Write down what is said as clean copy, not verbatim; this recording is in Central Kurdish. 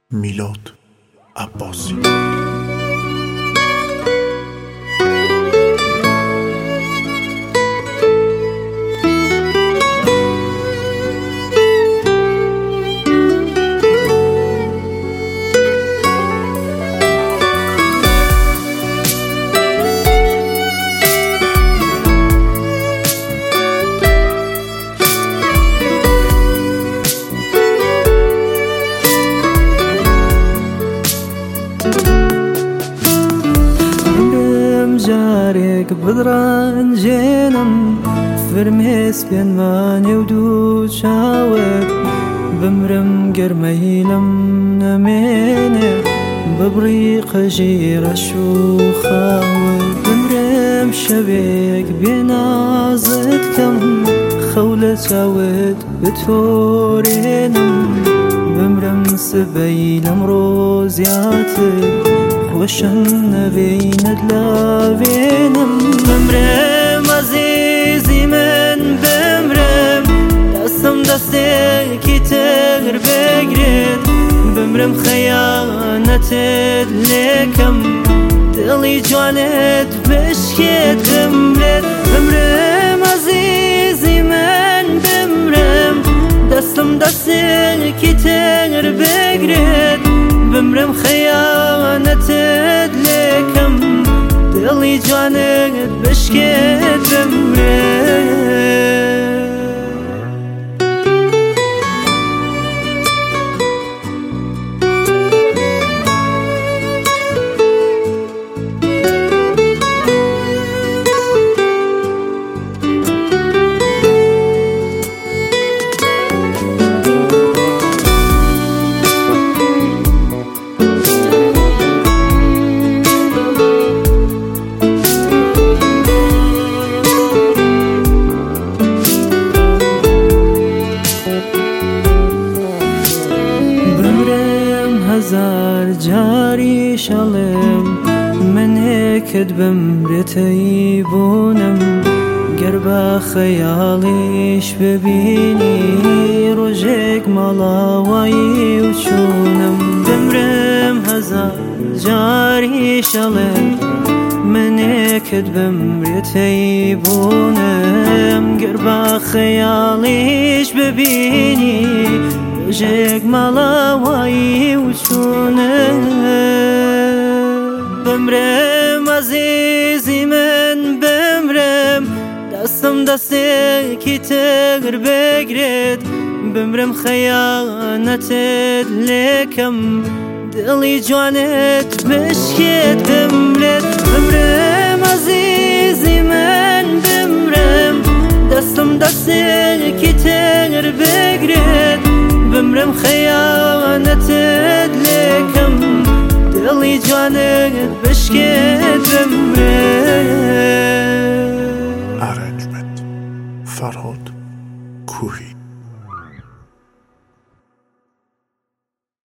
میلاد عباسی. جارێک بدڕەنجێنم فرمێس پێنمانێ و دوو چاوت بمرم گەرمەی لەم نەمێنێ ببڕی قەژیرەش و خاوت بمرم شەوێک بێنازت کەم خەو لە چاوت بتۆرێنم بمرم سبەی لەمڕۆ زیاتر خۆشم نەبینت لاوێنم بمرم عەزیزی من بمرم دەستم دەستێکی تر بگرێت بمرم خەیانەتت لێکەم دڵی جوانت بشکێت بمرێت بمرم عەزیزی من بمرم دەستم دەستێکی تر بگرێت بمرم خەیانەتت لێکەم دڵی جوانت بشکێت بمرێت هەزار جاری شەڵێم منێکت بمرێتەی بوونم گەر بە خەیاڵیش ببینی ڕۆژێک ماڵاوایی و چوونم بمرم هەزار جاری شەڵێم منێکت بمرێتەی بوونم گەر بە خەیاڵیش ببینی ڕۆژێک ماڵاوایی و چوونم بمرم عەزیزی من بمرم دەستم دەستێکی تر بگرێت بمرم خەیانەتت لێکەم دڵی جوانت بشکێت بمرێت بمرم عەزیزی من بمرم دەستم دەستێکی تر بگرێت بمرم خەیانەتت لێکەم دڵی جوانت بشکێت بمرێت. Arrangement فرهاد کوهی.